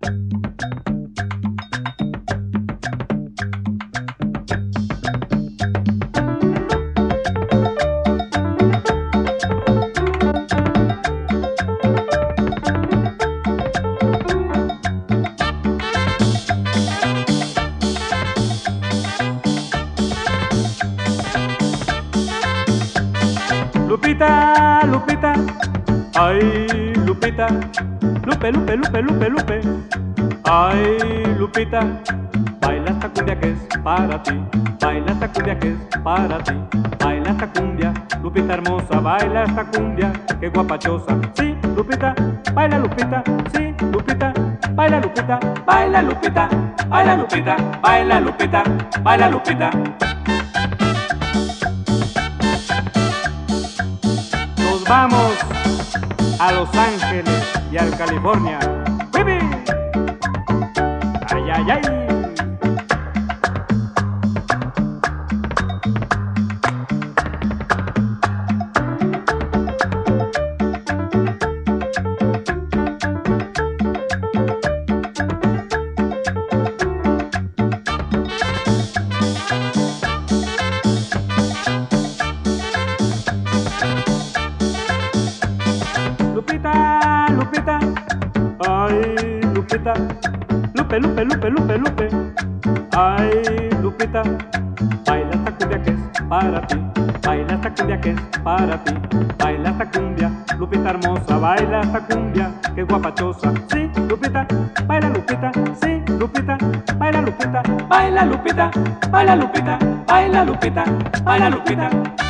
Lupita, Lupita, ay Lupita, Lupe, Lupe, Lupe, Lupe, Lupe, ay Lupita, baila esta cumbia que es para ti, baila esta cumbia que es para ti, baila esta cumbia, Lupita hermosa, baila esta cumbia, que guapachosa, sí Lupita, baila Lupita, sí Lupita, baila Lupita, baila Lupita, baila Lupita, baila Lupita, baila Lupita. Nos vamos a Los Ángeles y al California. ¡Vivi! ¡Ay, ay, ay! Lupita, Lupita, ay Lupita, Lupe, Lupe, Lupe, Lupe, Lupe, ay Lupita, baila esta cumbia que es para ti, baila esta cumbia que es para ti, baila esta cumbia, Lupita hermosa, baila esta cumbia que es guapachosa, sí Lupita, baila Lupita, sí Lupita, baila Lupita, baila Lupita, baila Lupita, baila Lupita, baila Lupita.